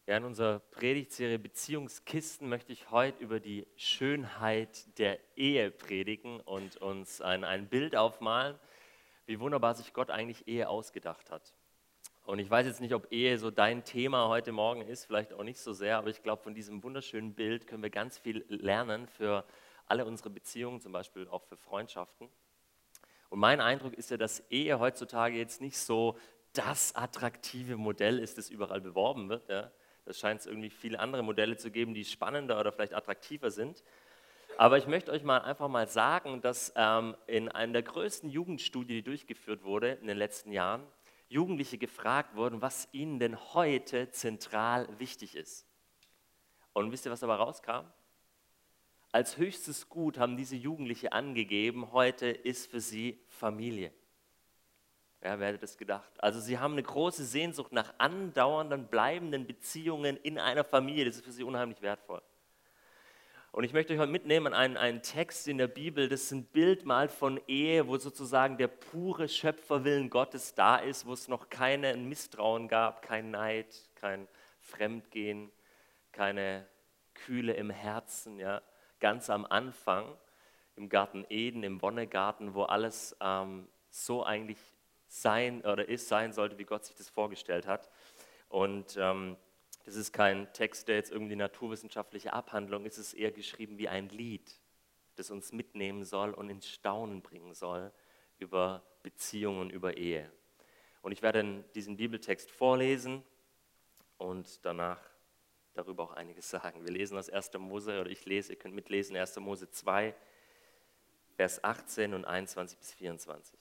Ja, in unserer Predigtserie Beziehungskisten möchte ich heute über die Schönheit der Ehe predigen und uns ein Bild aufmalen, wie wunderbar sich Gott eigentlich Ehe ausgedacht hat. Und ich weiß jetzt nicht, ob Ehe so dein Thema heute Morgen ist, vielleicht auch nicht so sehr, aber ich glaube, von diesem wunderschönen Bild können wir ganz viel lernen für alle unsere Beziehungen, zum Beispiel auch für Freundschaften. Und mein Eindruck ist ja, dass Ehe heutzutage jetzt nicht so das attraktive Modell ist, das überall beworben wird. Ja. Da scheint es irgendwie viele andere Modelle zu geben, die spannender oder vielleicht attraktiver sind. Aber ich möchte euch mal einfach mal sagen, dass in einer der größten Jugendstudien, die durchgeführt wurde in den letzten Jahren, Jugendliche gefragt wurden, was ihnen denn heute zentral wichtig ist. Und wisst ihr, was dabei rauskam? Als höchstes Gut haben diese Jugendliche angegeben, heute ist für sie Familie. Ja, wer hätte das gedacht? Also sie haben eine große Sehnsucht nach andauernden, bleibenden Beziehungen in einer Familie. Das ist für sie unheimlich wertvoll. Und ich möchte euch heute mitnehmen an einen Text in der Bibel, das ein Bild malt von Ehe, wo sozusagen der pure Schöpferwillen Gottes da ist, wo es noch kein Misstrauen gab, kein Neid, kein Fremdgehen, keine Kühle im Herzen, ja. Ganz am Anfang im Garten Eden, im Wonnegarten, wo alles so eigentlich sein sollte, wie Gott sich das vorgestellt hat. Und das ist kein Text, der jetzt irgendwie naturwissenschaftliche Abhandlung ist, es ist eher geschrieben wie ein Lied, das uns mitnehmen soll und ins Staunen bringen soll über Beziehungen, über Ehe. Und ich werde diesen Bibeltext vorlesen und danach darüber auch einiges sagen. Wir lesen aus 1. Mose, oder ich lese, ihr könnt mitlesen, 1. Mose 2, Vers 18 und 21 bis 24.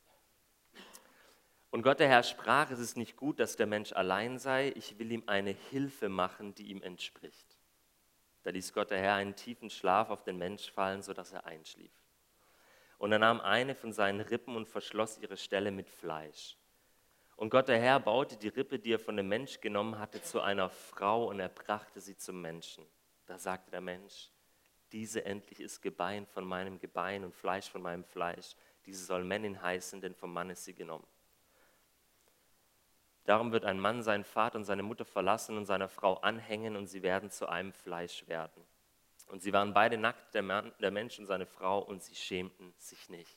Und Gott der Herr sprach, es ist nicht gut, dass der Mensch allein sei, ich will ihm eine Hilfe machen, die ihm entspricht. Da ließ Gott der Herr einen tiefen Schlaf auf den Mensch fallen, sodass er einschlief. Und er nahm eine von seinen Rippen und verschloss ihre Stelle mit Fleisch. Und Gott der Herr baute die Rippe, die er von dem Mensch genommen hatte, zu einer Frau und er brachte sie zum Menschen. Da sagte der Mensch, diese endlich ist Gebein von meinem Gebein und Fleisch von meinem Fleisch. Diese soll Männin heißen, denn vom Mann ist sie genommen. Darum wird ein Mann seinen Vater und seine Mutter verlassen und seiner Frau anhängen und sie werden zu einem Fleisch werden. Und sie waren beide nackt, der Mensch und seine Frau, und sie schämten sich nicht.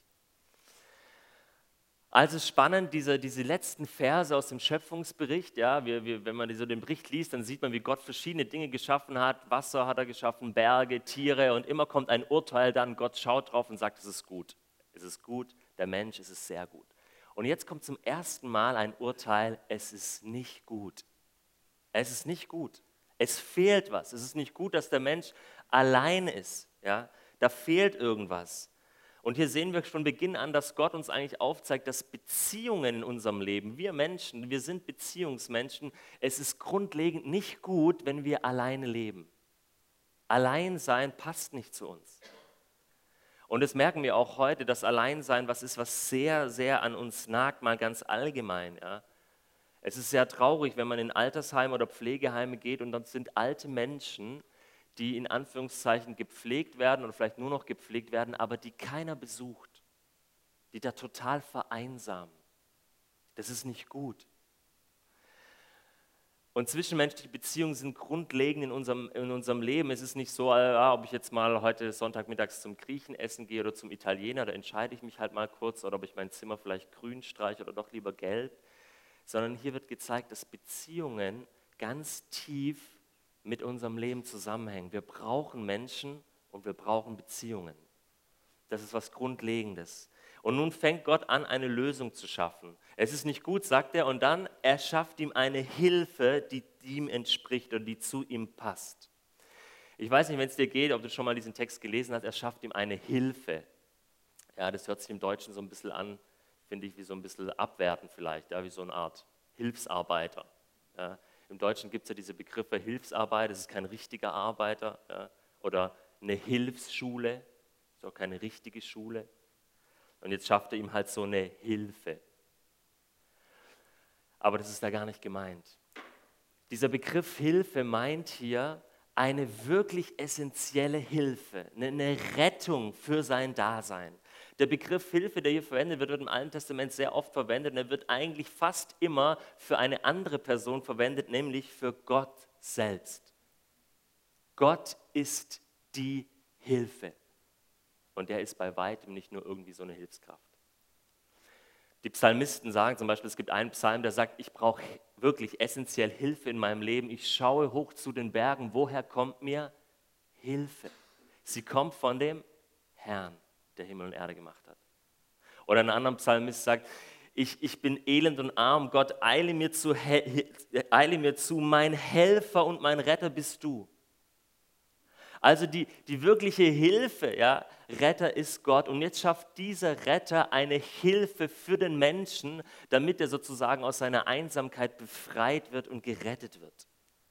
Also spannend, diese letzten Verse aus dem Schöpfungsbericht, ja, wenn man so den Bericht liest, dann sieht man, wie Gott verschiedene Dinge geschaffen hat. Wasser hat er geschaffen, Berge, Tiere, und immer kommt ein Urteil dann. Gott schaut drauf und sagt, es ist gut. Es ist gut, der Mensch, es ist sehr gut. Und jetzt kommt zum ersten Mal ein Urteil, es ist nicht gut. Es ist nicht gut. Es fehlt was. Es ist nicht gut, dass der Mensch allein ist. Ja? Da fehlt irgendwas. Und hier sehen wir von Beginn an, dass Gott uns eigentlich aufzeigt, dass Beziehungen in unserem Leben, wir Menschen, wir sind Beziehungsmenschen, es ist grundlegend nicht gut, wenn wir alleine leben. Alleinsein passt nicht zu uns. Und das merken wir auch heute, dass Alleinsein was ist, was sehr, sehr an uns nagt, mal ganz allgemein. Ja. Es ist sehr traurig, wenn man in Altersheime oder Pflegeheime geht und dann sind alte Menschen, die in Anführungszeichen gepflegt werden oder vielleicht nur noch gepflegt werden, aber die keiner besucht, die da total vereinsamen. Das ist nicht gut. Und zwischenmenschliche Beziehungen sind grundlegend in unserem Leben. Es ist nicht so, ob ich jetzt mal heute Sonntagmittags zum Griechen essen gehe oder zum Italiener, da entscheide ich mich halt mal kurz, oder ob ich mein Zimmer vielleicht grün streiche oder doch lieber gelb. Sondern hier wird gezeigt, dass Beziehungen ganz tief mit unserem Leben zusammenhängen. Wir brauchen Menschen und wir brauchen Beziehungen. Das ist was Grundlegendes. Und nun fängt Gott an, eine Lösung zu schaffen. Es ist nicht gut, sagt er, und dann er schafft ihm eine Hilfe, die ihm entspricht und die zu ihm passt. Ich weiß nicht, wenn es dir geht, ob du schon mal diesen Text gelesen hast, er schafft ihm eine Hilfe. Ja, das hört sich im Deutschen so ein bisschen an, finde ich, wie so ein bisschen abwertend vielleicht, ja, wie so eine Art Hilfsarbeiter. Ja. Im Deutschen gibt es ja diese Begriffe Hilfsarbeit, das ist kein richtiger Arbeiter, ja, oder eine Hilfsschule, ist auch keine richtige Schule. Und jetzt schafft er ihm halt so eine Hilfe. Aber das ist da gar nicht gemeint. Dieser Begriff Hilfe meint hier eine wirklich essentielle Hilfe, eine Rettung für sein Dasein. Der Begriff Hilfe, der hier verwendet wird, wird im Alten Testament sehr oft verwendet und er wird eigentlich fast immer für eine andere Person verwendet, nämlich für Gott selbst. Gott ist die Hilfe und er ist bei weitem nicht nur irgendwie so eine Hilfskraft. Die Psalmisten sagen zum Beispiel, es gibt einen Psalm, der sagt, ich brauche wirklich essentiell Hilfe in meinem Leben. Ich schaue hoch zu den Bergen. Woher kommt mir Hilfe? Sie kommt von dem Herrn, der Himmel und Erde gemacht hat. Oder ein anderer Psalmist sagt, ich bin elend und arm. Gott, eile mir zu, mein Helfer und mein Retter bist du. Also die wirkliche Hilfe, ja, Retter ist Gott. Und jetzt schafft dieser Retter eine Hilfe für den Menschen, damit er sozusagen aus seiner Einsamkeit befreit wird und gerettet wird.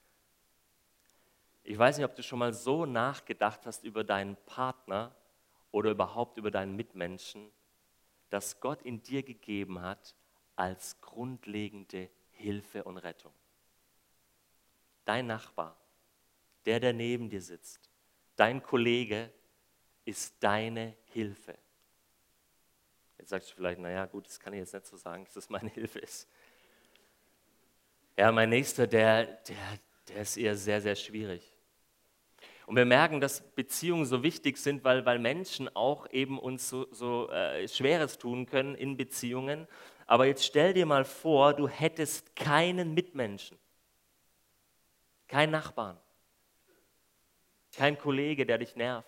Ich weiß nicht, ob du schon mal so nachgedacht hast über deinen Partner oder überhaupt über deinen Mitmenschen, dass Gott in dir gegeben hat als grundlegende Hilfe und Rettung. Dein Nachbar, der neben dir sitzt, dein Kollege ist deine Hilfe. Jetzt sagst du vielleicht, naja gut, das kann ich jetzt nicht so sagen, dass das meine Hilfe ist. Ja, mein Nächster, der ist eher sehr, sehr schwierig. Und wir merken, dass Beziehungen so wichtig sind, weil Menschen auch eben uns so Schweres tun können in Beziehungen. Aber jetzt stell dir mal vor, du hättest keinen Mitmenschen, keinen Nachbarn, kein Kollege, der dich nervt,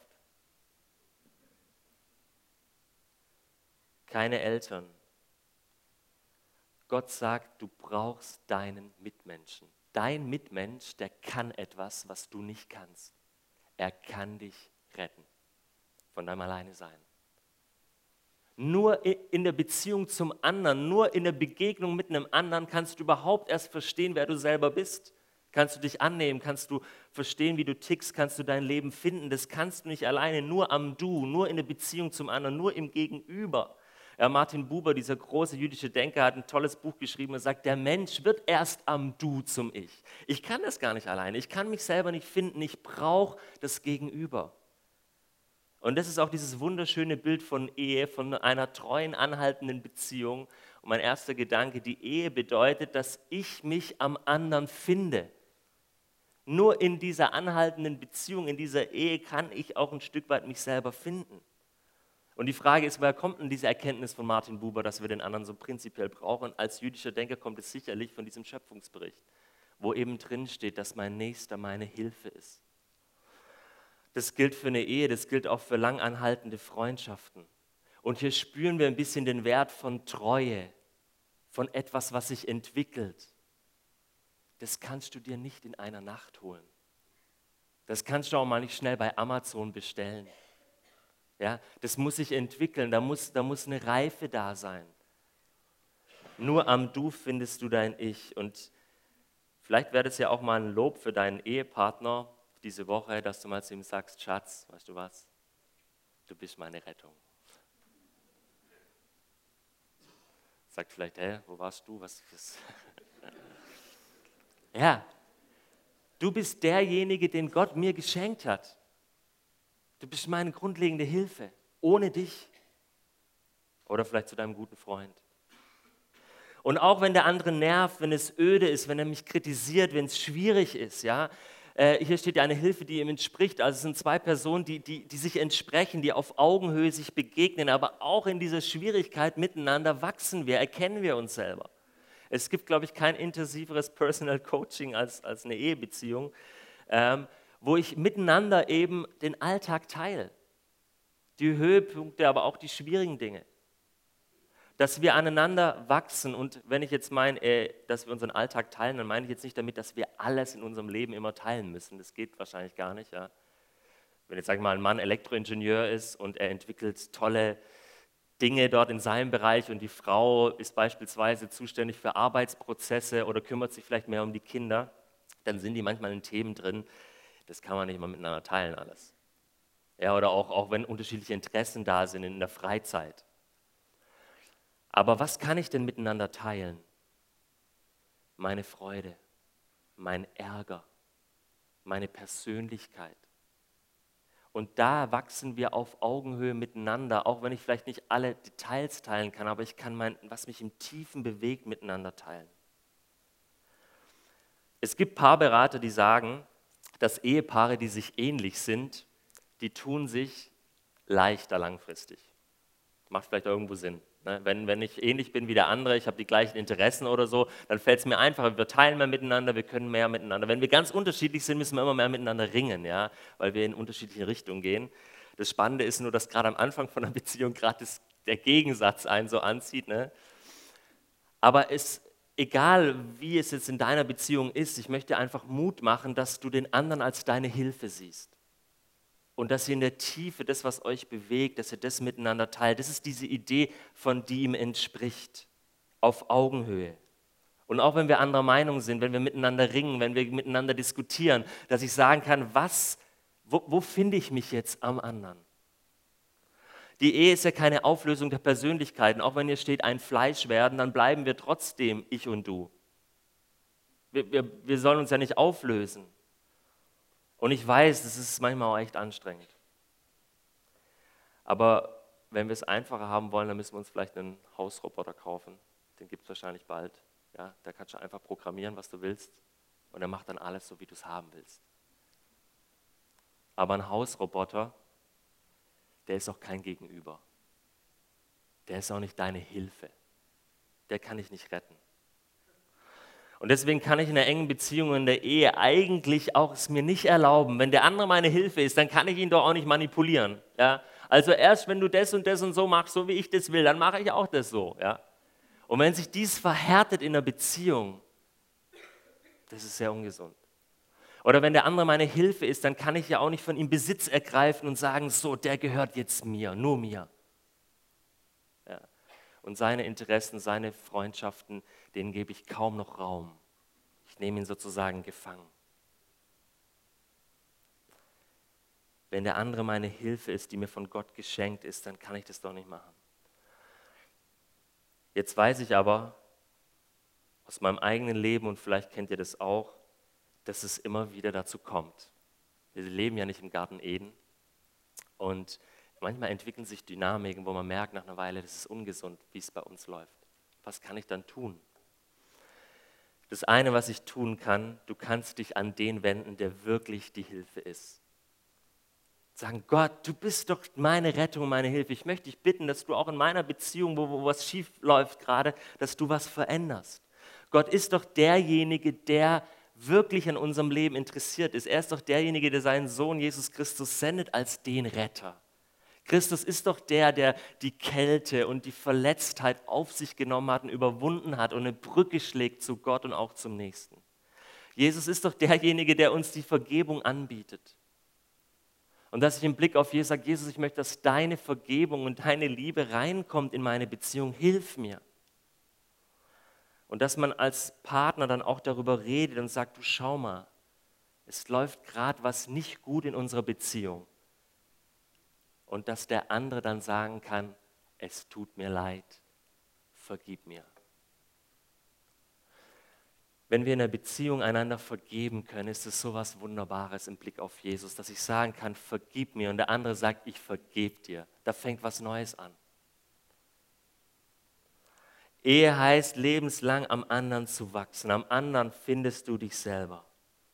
keine Eltern. Gott sagt, du brauchst deinen Mitmenschen. Dein Mitmensch, der kann etwas, was du nicht kannst. Er kann dich retten von deinem Alleinesein. Nur in der Beziehung zum anderen, nur in der Begegnung mit einem anderen kannst du überhaupt erst verstehen, wer du selber bist. Kannst du dich annehmen, kannst du verstehen, wie du tickst, kannst du dein Leben finden. Das kannst du nicht alleine, nur am Du, nur in der Beziehung zum anderen, nur im Gegenüber. Ja, Martin Buber, dieser große jüdische Denker, hat ein tolles Buch geschrieben und sagt, der Mensch wird erst am Du zum Ich. Ich kann das gar nicht alleine, ich kann mich selber nicht finden, ich brauche das Gegenüber. Und das ist auch dieses wunderschöne Bild von Ehe, von einer treuen, anhaltenden Beziehung. Und mein erster Gedanke, die Ehe bedeutet, dass ich mich am anderen finde. Nur in dieser anhaltenden Beziehung, in dieser Ehe kann ich auch ein Stück weit mich selber finden. Und die Frage ist, woher kommt denn diese Erkenntnis von Martin Buber, dass wir den anderen so prinzipiell brauchen? Und als jüdischer Denker kommt es sicherlich von diesem Schöpfungsbericht, wo eben drin steht, dass mein Nächster meine Hilfe ist. Das gilt für eine Ehe, das gilt auch für langanhaltende Freundschaften. Und hier spüren wir ein bisschen den Wert von Treue, von etwas, was sich entwickelt. Das kannst du dir nicht in einer Nacht holen. Das kannst du auch mal nicht schnell bei Amazon bestellen. Ja, das muss sich entwickeln, da muss eine Reife da sein. Nur am Du findest du dein Ich. Und vielleicht wäre das ja auch mal ein Lob für deinen Ehepartner diese Woche, dass du mal zu ihm sagst, Schatz, weißt du was, du bist meine Rettung. Sagt vielleicht, wo warst du? Was? Ja, du bist derjenige, den Gott mir geschenkt hat. Du bist meine grundlegende Hilfe. Ohne dich. Oder vielleicht zu deinem guten Freund. Und auch wenn der andere nervt, wenn es öde ist, wenn er mich kritisiert, wenn es schwierig ist, ja, hier steht ja eine Hilfe, die ihm entspricht. Also es sind zwei Personen, die sich entsprechen, die auf Augenhöhe sich begegnen, aber auch in dieser Schwierigkeit miteinander wachsen wir, erkennen wir uns selber. Es gibt, glaube ich, kein intensiveres Personal Coaching als eine Ehebeziehung, wo ich miteinander eben den Alltag teile. Die Höhepunkte, aber auch die schwierigen Dinge. Dass wir aneinander wachsen. Und wenn ich jetzt meine, dass wir unseren Alltag teilen, dann meine ich jetzt nicht damit, dass wir alles in unserem Leben immer teilen müssen. Das geht wahrscheinlich gar nicht. Ja. Wenn jetzt, sag ich mal, ein Mann Elektroingenieur ist und er entwickelt tolle Dinge dort in seinem Bereich und die Frau ist beispielsweise zuständig für Arbeitsprozesse oder kümmert sich vielleicht mehr um die Kinder, dann sind die manchmal in Themen drin, das kann man nicht mal miteinander teilen alles. Ja, oder auch wenn unterschiedliche Interessen da sind in der Freizeit. Aber was kann ich denn miteinander teilen? Meine Freude, mein Ärger, meine Persönlichkeit. Und da wachsen wir auf Augenhöhe miteinander, auch wenn ich vielleicht nicht alle Details teilen kann, aber ich kann was mich im Tiefen bewegt, miteinander teilen. Es gibt Paarberater, die sagen, dass Ehepaare, die sich ähnlich sind, die tun sich leichter langfristig. Macht vielleicht irgendwo Sinn. Ne? Wenn ich ähnlich bin wie der andere, ich habe die gleichen Interessen oder so, dann fällt es mir einfacher, wir teilen mehr miteinander, wir können mehr miteinander. Wenn wir ganz unterschiedlich sind, müssen wir immer mehr miteinander ringen, ja? Weil wir in unterschiedliche Richtungen gehen. Das Spannende ist nur, dass gerade am Anfang von einer Beziehung gerade der Gegensatz einen so anzieht. Ne? Aber egal wie es jetzt in deiner Beziehung ist, ich möchte einfach Mut machen, dass du den anderen als deine Hilfe siehst. Und dass ihr in der Tiefe das, was euch bewegt, dass ihr das miteinander teilt. Das ist diese Idee, von die ihm entspricht. Auf Augenhöhe. Und auch wenn wir anderer Meinung sind, wenn wir miteinander ringen, wenn wir miteinander diskutieren, dass ich sagen kann, wo finde ich mich jetzt am anderen? Die Ehe ist ja keine Auflösung der Persönlichkeiten. Auch wenn hier steht, ein Fleisch werden, dann bleiben wir trotzdem ich und du. Wir sollen uns ja nicht auflösen. Und ich weiß, das ist manchmal auch echt anstrengend. Aber wenn wir es einfacher haben wollen, dann müssen wir uns vielleicht einen Hausroboter kaufen. Den gibt es wahrscheinlich bald. Ja, da kannst du einfach programmieren, was du willst. Und er macht dann alles so, wie du es haben willst. Aber ein Hausroboter, der ist auch kein Gegenüber. Der ist auch nicht deine Hilfe. Der kann dich nicht retten. Und deswegen kann ich in einer engen Beziehung, in der Ehe eigentlich auch es mir nicht erlauben, wenn der andere meine Hilfe ist, dann kann ich ihn doch auch nicht manipulieren. Ja? Also erst wenn du das und so machst, so wie ich das will, dann mache ich auch das so. Ja? Und wenn sich dies verhärtet in einer Beziehung, das ist sehr ungesund. Oder wenn der andere meine Hilfe ist, dann kann ich ja auch nicht von ihm Besitz ergreifen und sagen, so, der gehört jetzt mir, nur mir. Ja. Und seine Interessen, seine Freundschaften, denen gebe ich kaum noch Raum. Ich nehme ihn sozusagen gefangen. Wenn der andere meine Hilfe ist, die mir von Gott geschenkt ist, dann kann ich das doch nicht machen. Jetzt weiß ich aber aus meinem eigenen Leben, und vielleicht kennt ihr das auch, dass es immer wieder dazu kommt. Wir leben ja nicht im Garten Eden und manchmal entwickeln sich Dynamiken, wo man merkt nach einer Weile, das ist ungesund, wie es bei uns läuft. Was kann ich dann tun? Das eine, was ich tun kann, du kannst dich an den wenden, der wirklich die Hilfe ist. Sagen, Gott, du bist doch meine Rettung, meine Hilfe. Ich möchte dich bitten, dass du auch in meiner Beziehung, wo was schief läuft gerade, dass du was veränderst. Gott ist doch derjenige, der wirklich an unserem Leben interessiert ist. Er ist doch derjenige, der seinen Sohn Jesus Christus sendet als den Retter. Christus ist doch der die Kälte und die Verletztheit auf sich genommen hat und überwunden hat und eine Brücke schlägt zu Gott und auch zum Nächsten. Jesus ist doch derjenige, der uns die Vergebung anbietet. Und dass ich im Blick auf Jesus sage, Jesus, ich möchte, dass deine Vergebung und deine Liebe reinkommt in meine Beziehung, hilf mir. Und dass man als Partner dann auch darüber redet und sagt, du schau mal, es läuft gerade was nicht gut in unserer Beziehung. Und dass der andere dann sagen kann, es tut mir leid, vergib mir. Wenn wir in einer Beziehung einander vergeben können, ist es so was Wunderbares im Blick auf Jesus, dass ich sagen kann, vergib mir und der andere sagt, ich vergebe dir. Da fängt was Neues an. Ehe heißt, lebenslang am anderen zu wachsen. Am anderen findest du dich selber.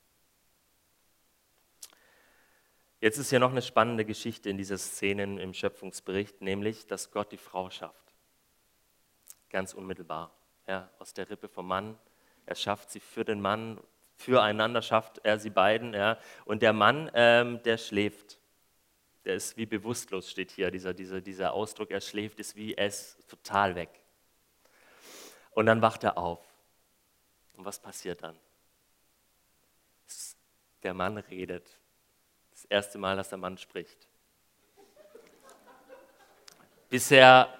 Jetzt ist ja noch eine spannende Geschichte in dieser Szene im Schöpfungsbericht, nämlich, dass Gott die Frau schafft. Ganz unmittelbar. Ja, aus der Rippe vom Mann. Er schafft sie für den Mann, füreinander schafft er sie beiden. Ja. Und der Mann, der schläft. Der ist wie bewusstlos, steht hier. Dieser Ausdruck, er schläft, ist wie, er ist total weg. Und dann wacht er auf. Und was passiert dann? Der Mann redet. Das erste Mal, dass der Mann spricht. Bisher.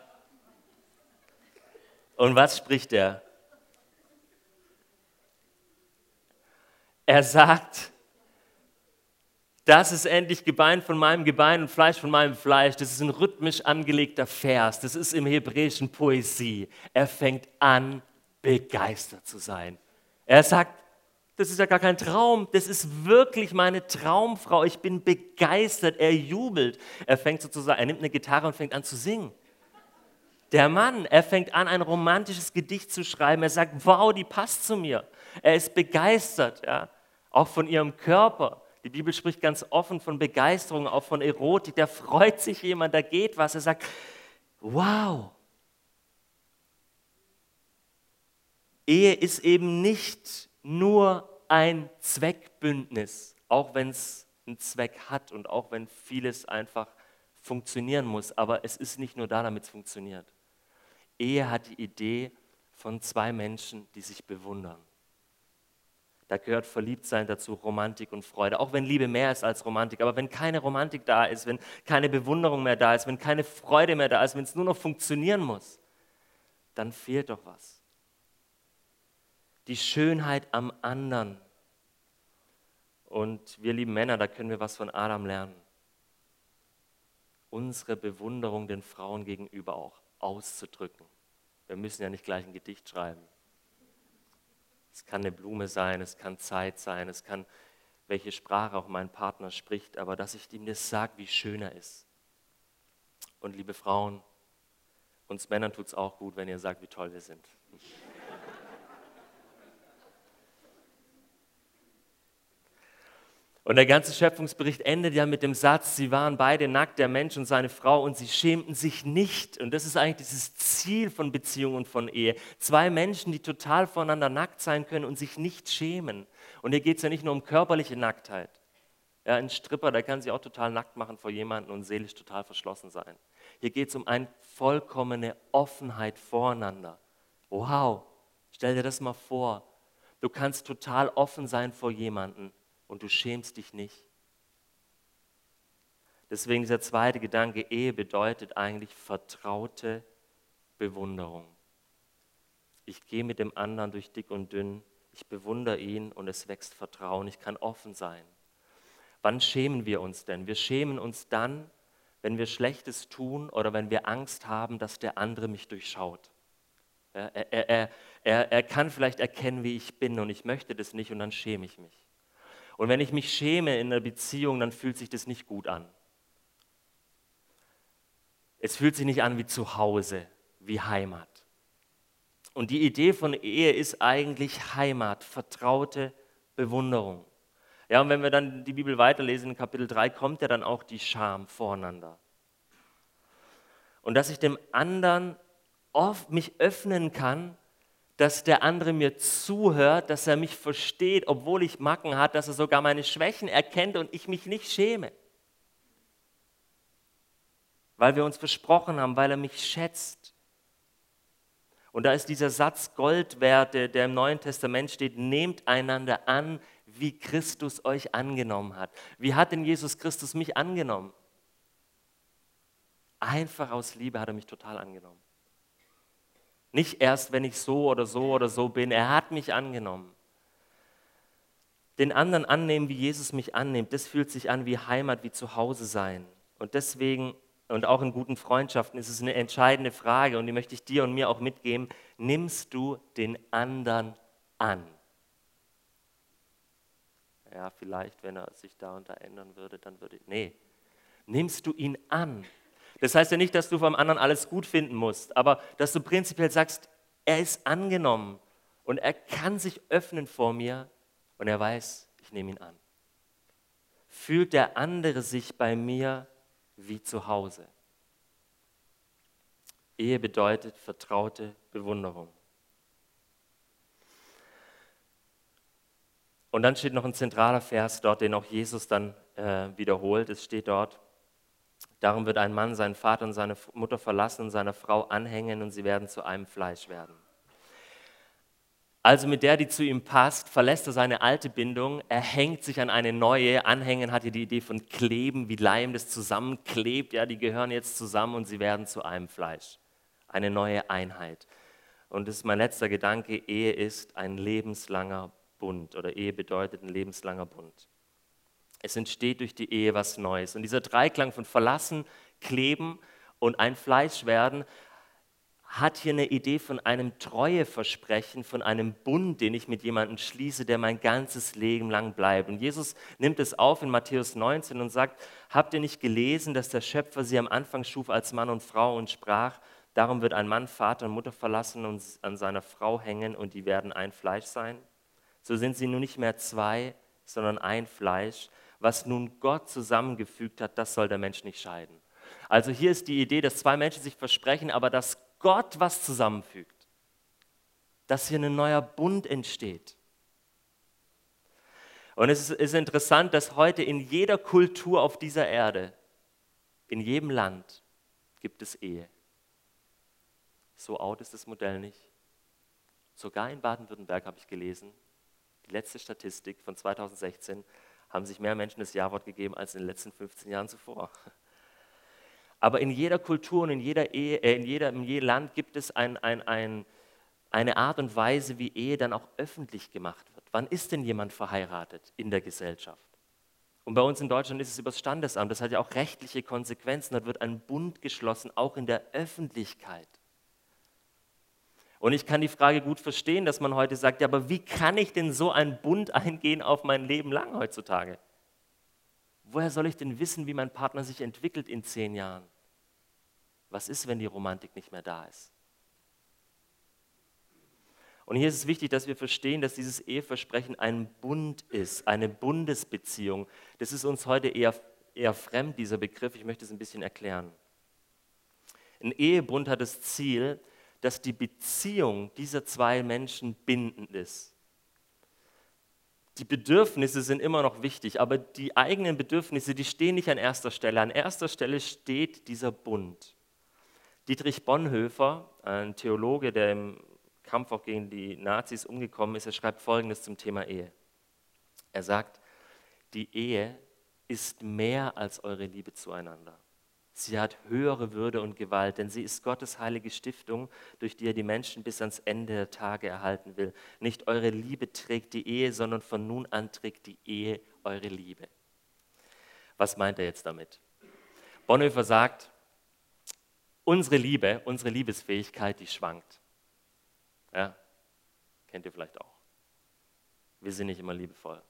Und was spricht er? Er sagt, das ist endlich Gebein von meinem Gebein und Fleisch von meinem Fleisch. Das ist ein rhythmisch angelegter Vers. Das ist im Hebräischen Poesie. Er fängt an, begeistert zu sein. Er sagt, das ist ja gar kein Traum, das ist wirklich meine Traumfrau, ich bin begeistert, er jubelt. Er nimmt eine Gitarre und fängt an zu singen. Der Mann, er fängt an, ein romantisches Gedicht zu schreiben. Er sagt, wow, die passt zu mir. Er ist begeistert, ja, auch von ihrem Körper. Die Bibel spricht ganz offen von Begeisterung, auch von Erotik. Da freut sich jemand, da geht was. Er sagt, wow. Ehe ist eben nicht nur ein Zweckbündnis, auch wenn es einen Zweck hat und auch wenn vieles einfach funktionieren muss. Aber es ist nicht nur da, damit es funktioniert. Ehe hat die Idee von zwei Menschen, die sich bewundern. Da gehört Verliebtsein dazu, Romantik und Freude, auch wenn Liebe mehr ist als Romantik. Aber wenn keine Romantik da ist, wenn keine Bewunderung mehr da ist, wenn keine Freude mehr da ist, wenn es nur noch funktionieren muss, dann fehlt doch was. Die Schönheit am anderen. Und wir lieben Männer, da können wir was von Adam lernen. Unsere Bewunderung den Frauen gegenüber auch auszudrücken. Wir müssen ja nicht gleich ein Gedicht schreiben. Es kann eine Blume sein, es kann Zeit sein, es kann, welche Sprache auch mein Partner spricht, aber dass ich ihm das sage, wie schön er ist. Und liebe Frauen, uns Männern tut es auch gut, wenn ihr sagt, wie toll wir sind. Und der ganze Schöpfungsbericht endet ja mit dem Satz, sie waren beide nackt, der Mensch und seine Frau, und sie schämten sich nicht. Und das ist eigentlich dieses Ziel von Beziehung und von Ehe. Zwei Menschen, die total voneinander nackt sein können und sich nicht schämen. Und hier geht es ja nicht nur um körperliche Nacktheit. Ja, ein Stripper, der kann sich auch total nackt machen vor jemandem und seelisch total verschlossen sein. Hier geht es um eine vollkommene Offenheit voreinander. Wow, stell dir das mal vor. Du kannst total offen sein vor jemandem. Und du schämst dich nicht. Deswegen dieser zweite Gedanke, Ehe bedeutet eigentlich vertraute Bewunderung. Ich gehe mit dem anderen durch dick und dünn, ich bewundere ihn und es wächst Vertrauen, ich kann offen sein. Wann schämen wir uns denn? Wir schämen uns dann, wenn wir Schlechtes tun oder wenn wir Angst haben, dass der andere mich durchschaut. Ja, er kann vielleicht erkennen, wie ich bin und ich möchte das nicht und dann schäme ich mich. Und wenn ich mich schäme in einer Beziehung, dann fühlt sich das nicht gut an. Es fühlt sich nicht an wie zu Hause, wie Heimat. Und die Idee von Ehe ist eigentlich Heimat, vertraute Bewunderung. Ja, und wenn wir dann die Bibel weiterlesen, in Kapitel 3 kommt ja dann auch die Scham voreinander. Und dass ich dem anderen oft mich öffnen kann, dass der andere mir zuhört, dass er mich versteht, obwohl ich Macken habe, dass er sogar meine Schwächen erkennt und ich mich nicht schäme. Weil wir uns versprochen haben, weil er mich schätzt. Und da ist dieser Satz Gold wert, der im Neuen Testament steht, nehmt einander an, wie Christus euch angenommen hat. Wie hat denn Jesus Christus mich angenommen? Einfach aus Liebe hat er mich total angenommen. Nicht erst, wenn ich so oder so oder so bin. Er hat mich angenommen. Den anderen annehmen, wie Jesus mich annimmt, das fühlt sich an wie Heimat, wie Zuhause sein. Und deswegen, und auch in guten Freundschaften, ist es eine entscheidende Frage und die möchte ich dir und mir auch mitgeben. Nimmst du den anderen an? Ja, vielleicht, wenn er sich da und da ändern würde, dann würde ich, nee. Nimmst du ihn an? Das heißt ja nicht, dass du vom anderen alles gut finden musst, aber dass du prinzipiell sagst, er ist angenommen und er kann sich öffnen vor mir und er weiß, ich nehme ihn an. Fühlt der andere sich bei mir wie zu Hause? Ehe bedeutet vertraute Bewunderung. Und dann steht noch ein zentraler Vers dort, den auch Jesus dann wiederholt. Es steht dort, darum wird ein Mann seinen Vater und seine Mutter verlassen und seiner Frau anhängen und sie werden zu einem Fleisch werden. Also mit der, die zu ihm passt, verlässt er seine alte Bindung, er hängt sich an eine neue. Anhängen hat hier die Idee von Kleben, wie Leim, das zusammenklebt. Ja, die gehören jetzt zusammen und sie werden zu einem Fleisch. Eine neue Einheit. Und das ist mein letzter Gedanke, Ehe ist ein lebenslanger Bund oder Ehe bedeutet ein lebenslanger Bund. Es entsteht durch die Ehe was Neues. Und dieser Dreiklang von verlassen, kleben und ein Fleisch werden hat hier eine Idee von einem Treueversprechen, von einem Bund, den ich mit jemandem schließe, der mein ganzes Leben lang bleibt. Und Jesus nimmt es auf in Matthäus 19 und sagt, habt ihr nicht gelesen, dass der Schöpfer sie am Anfang schuf als Mann und Frau und sprach, darum wird ein Mann Vater und Mutter verlassen und an seiner Frau hängen und die werden ein Fleisch sein? So sind sie nun nicht mehr zwei, sondern ein Fleisch. Was nun Gott zusammengefügt hat, das soll der Mensch nicht scheiden. Also hier ist die Idee, dass zwei Menschen sich versprechen, aber dass Gott was zusammenfügt. Dass hier ein neuer Bund entsteht. Und es ist interessant, dass heute in jeder Kultur auf dieser Erde, in jedem Land, gibt es Ehe. So out ist das Modell nicht. Sogar in Baden-Württemberg habe ich gelesen, die letzte Statistik von 2016, haben sich mehr Menschen das Ja-Wort gegeben als in den letzten 15 Jahren zuvor. Aber in jeder Kultur und in jedem Land gibt es eine Art und Weise, wie Ehe dann auch öffentlich gemacht wird. Wann ist denn jemand verheiratet in der Gesellschaft? Und bei uns in Deutschland ist es über das Standesamt. Das hat ja auch rechtliche Konsequenzen. Dort wird ein Bund geschlossen, auch in der Öffentlichkeit. Und ich kann die Frage gut verstehen, dass man heute sagt, ja, aber wie kann ich denn so einen Bund eingehen auf mein Leben lang heutzutage? Woher soll ich denn wissen, wie mein Partner sich entwickelt in 10 Jahren? Was ist, wenn die Romantik nicht mehr da ist? Und hier ist es wichtig, dass wir verstehen, dass dieses Eheversprechen ein Bund ist, eine Bundesbeziehung. Das ist uns heute eher fremd, dieser Begriff. Ich möchte es ein bisschen erklären. Ein Ehebund hat das Ziel, dass die Beziehung dieser zwei Menschen bindend ist. Die Bedürfnisse sind immer noch wichtig, aber die eigenen Bedürfnisse, die stehen nicht an erster Stelle. An erster Stelle steht dieser Bund. Dietrich Bonhoeffer, ein Theologe, der im Kampf auch gegen die Nazis umgekommen ist, er schreibt Folgendes zum Thema Ehe. Er sagt, die Ehe ist mehr als eure Liebe zueinander. Sie hat höhere Würde und Gewalt, denn sie ist Gottes heilige Stiftung, durch die er die Menschen bis ans Ende der Tage erhalten will. Nicht eure Liebe trägt die Ehe, sondern von nun an trägt die Ehe eure Liebe. Was meint er jetzt damit? Bonhoeffer sagt, unsere Liebe, unsere Liebesfähigkeit, die schwankt. Ja, kennt ihr vielleicht auch. Wir sind nicht immer liebevoll.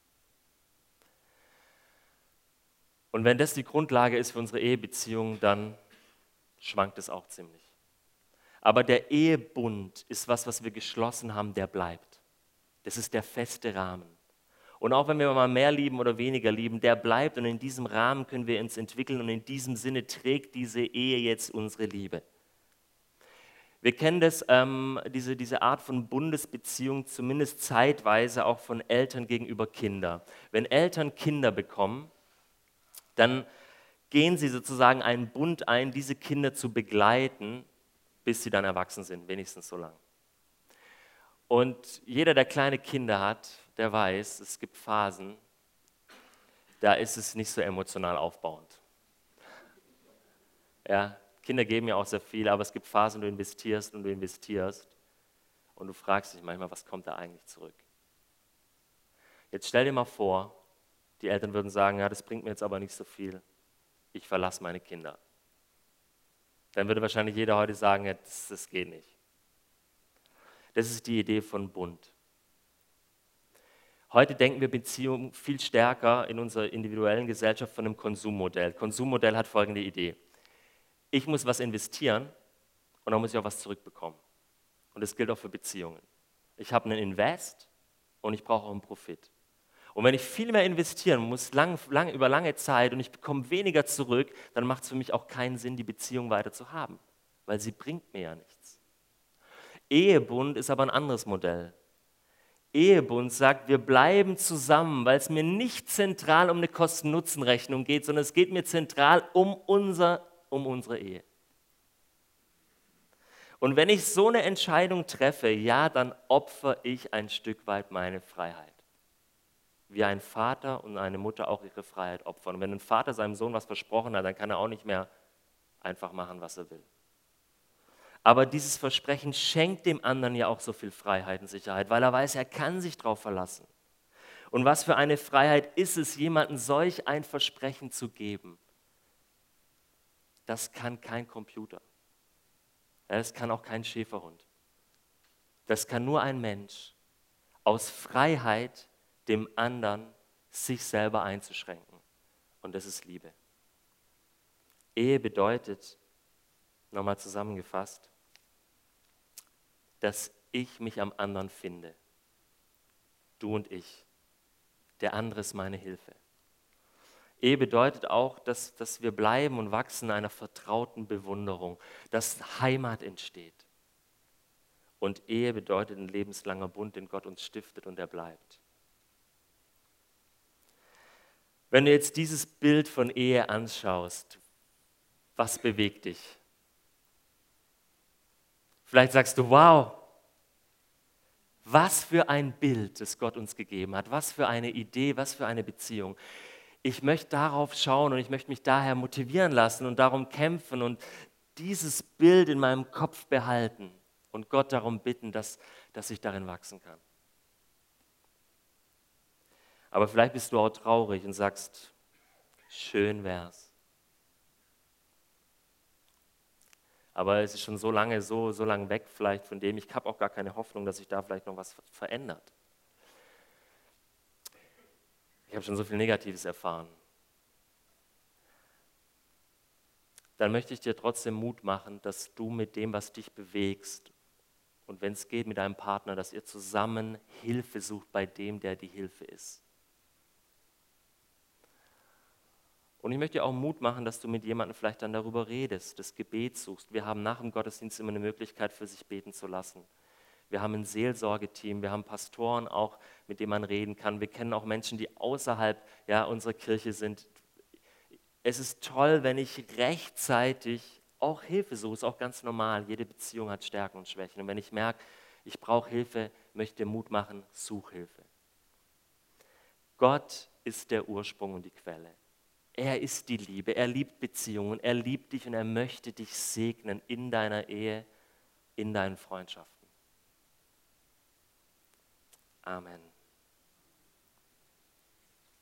Und wenn das die Grundlage ist für unsere Ehebeziehung, dann schwankt es auch ziemlich. Aber der Ehebund ist was wir geschlossen haben, der bleibt. Das ist der feste Rahmen. Und auch wenn wir mal mehr lieben oder weniger lieben, der bleibt und in diesem Rahmen können wir uns entwickeln und in diesem Sinne trägt diese Ehe jetzt unsere Liebe. Wir kennen das, diese Art von Bundesbeziehung zumindest zeitweise auch von Eltern gegenüber Kindern. Wenn Eltern Kinder bekommen, dann gehen sie sozusagen einen Bund ein, diese Kinder zu begleiten, bis sie dann erwachsen sind, wenigstens so lang. Und jeder, der kleine Kinder hat, der weiß, es gibt Phasen, da ist es nicht so emotional aufbauend. Ja, Kinder geben ja auch sehr viel, aber es gibt Phasen, du investierst und du fragst dich manchmal, was kommt da eigentlich zurück? Jetzt stell dir mal vor, die Eltern würden sagen, ja, das bringt mir jetzt aber nicht so viel, ich verlasse meine Kinder. Dann würde wahrscheinlich jeder heute sagen, ja, das geht nicht. Das ist die Idee von Bund. Heute denken wir Beziehungen viel stärker in unserer individuellen Gesellschaft von einem Konsummodell. Konsummodell hat folgende Idee. Ich muss was investieren und dann muss ich auch was zurückbekommen. Und das gilt auch für Beziehungen. Ich habe einen Invest und ich brauche auch einen Profit. Und wenn ich viel mehr investieren muss, über lange Zeit und ich bekomme weniger zurück, dann macht es für mich auch keinen Sinn, die Beziehung weiter zu haben, weil sie bringt mir ja nichts. Ehebund ist aber ein anderes Modell. Ehebund sagt, wir bleiben zusammen, weil es mir nicht zentral um eine Kosten-Nutzen-Rechnung geht, sondern es geht mir zentral um unsere Ehe. Und wenn ich so eine Entscheidung treffe, ja, dann opfere ich ein Stück weit meine Freiheit. Wie ein Vater und eine Mutter auch ihre Freiheit opfern. Und wenn ein Vater seinem Sohn was versprochen hat, dann kann er auch nicht mehr einfach machen, was er will. Aber dieses Versprechen schenkt dem anderen ja auch so viel Freiheit und Sicherheit, weil er weiß, er kann sich darauf verlassen. Und was für eine Freiheit ist es, jemandem solch ein Versprechen zu geben? Das kann kein Computer. Ja, das kann auch kein Schäferhund. Das kann nur ein Mensch aus Freiheit dem anderen sich selber einzuschränken. Und das ist Liebe. Ehe bedeutet, nochmal zusammengefasst, dass ich mich am anderen finde. Du und ich. Der andere ist meine Hilfe. Ehe bedeutet auch, dass wir bleiben und wachsen in einer vertrauten Bewunderung, dass Heimat entsteht. Und Ehe bedeutet ein lebenslanger Bund, den Gott uns stiftet und er bleibt. Wenn du jetzt dieses Bild von Ehe anschaust, was bewegt dich? Vielleicht sagst du, wow, was für ein Bild, das Gott uns gegeben hat, was für eine Idee, was für eine Beziehung. Ich möchte darauf schauen und ich möchte mich daher motivieren lassen und darum kämpfen und dieses Bild in meinem Kopf behalten und Gott darum bitten, dass ich darin wachsen kann. Aber vielleicht bist du auch traurig und sagst, schön wär's. Aber es ist schon so lange weg vielleicht von dem, ich habe auch gar keine Hoffnung, dass sich da vielleicht noch was verändert. Ich habe schon so viel Negatives erfahren. Dann möchte ich dir trotzdem Mut machen, dass du mit dem, was dich bewegst, und wenn es geht mit deinem Partner, dass ihr zusammen Hilfe sucht bei dem, der die Hilfe ist. Und ich möchte dir auch Mut machen, dass du mit jemandem vielleicht dann darüber redest, das Gebet suchst. Wir haben nach dem Gottesdienst immer eine Möglichkeit, für sich beten zu lassen. Wir haben ein Seelsorgeteam, wir haben Pastoren auch, mit denen man reden kann. Wir kennen auch Menschen, die außerhalb unserer Kirche sind. Es ist toll, wenn ich rechtzeitig auch Hilfe suche, ist auch ganz normal. Jede Beziehung hat Stärken und Schwächen. Und wenn ich merke, ich brauche Hilfe, möchte Mut machen, such Hilfe. Gott ist der Ursprung und die Quelle. Er ist die Liebe, er liebt Beziehungen, er liebt dich und er möchte dich segnen in deiner Ehe, in deinen Freundschaften. Amen.